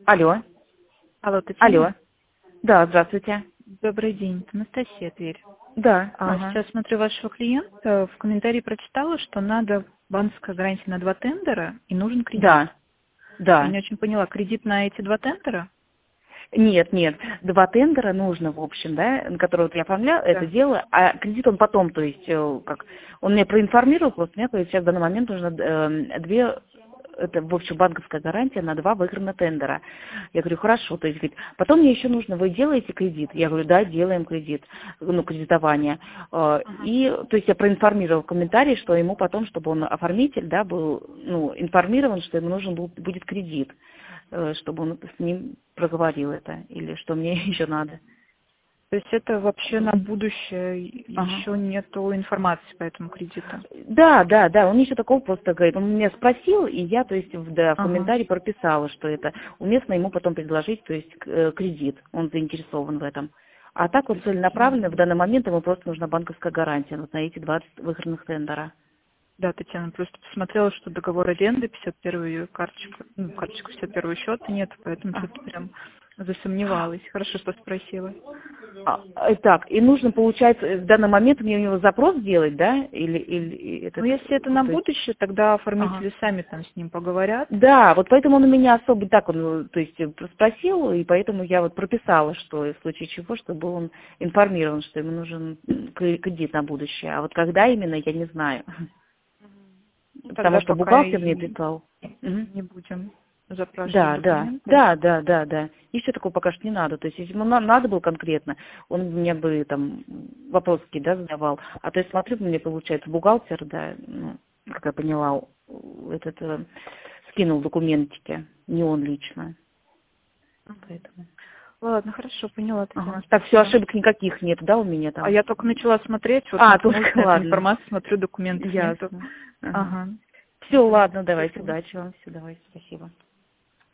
Алло. Алло, Татьяна. Алло. Да, здравствуйте. Добрый день. Это Анастасия, Тверь. Да. Ага. Сейчас смотрю вашего клиента. В комментарии прочитала, что надо банковская гарантия на 2 тендера и нужен кредит. Да. Да. Я не очень поняла, кредит на эти 2 тендера? Нет, 2 тендера нужно, в общем, да, на которые вот я оформляю это дело, а кредит он потом, то есть, как, он меня проинформировал, просто мне, то есть, сейчас в данный момент нужно 2, это, в общем, банковская гарантия на 2 выигранных тендера. Я говорю, хорошо, то есть, говорит, потом мне еще нужно, вы делаете кредит? Я говорю, да, делаем кредит, ну, кредитование. И, то есть, я проинформировала в комментарии, что ему потом, чтобы он оформитель, да, был, ну, информирован, что ему нужен будет кредит, чтобы он с ним проговорил это, или что мне еще надо. То есть это вообще на будущее, еще нету информации по этому кредиту? Да, он еще такого просто говорит. Он меня спросил, и я, то есть, в комментарии прописала, что это уместно ему потом предложить, то есть, кредит. Он заинтересован в этом. А так он целенаправленно, в данный момент ему просто нужна банковская гарантия вот на эти 20 выигранных тендера. Да, Татьяна, просто посмотрела, что договор аренды, 51-ю карточку, 51-й счет нет, поэтому что-то прям засомневалась. Хорошо, что спросила. Так, и нужно, получается, в данный момент мне у него запрос делать, да? Или это... Ну, если это на будущее, тогда оформители сами там с ним поговорят. Да, вот поэтому он у меня особо так, он, то есть, спросил, и поэтому я вот прописала, что в случае чего, чтобы он информирован, что ему нужен кредит на будущее. А вот когда именно, я не знаю. Потому что бухгалтер мне прислал. Не будем запрашивать документы. Да. И все такое пока что не надо. То есть, если ему надо было конкретно, он мне бы там вопросы, да, задавал. А то есть, смотрю, мне получается бухгалтер, да, ну, как я поняла, скинул документики, не он лично. Поэтому. Ладно, хорошо, поняла. Так, все, ошибок никаких нет, да, у меня там? А я только начала смотреть, вот только ладно. Информацию, смотрю, документов нету. Все, ладно, давайте, удачи вам, все, давайте, спасибо.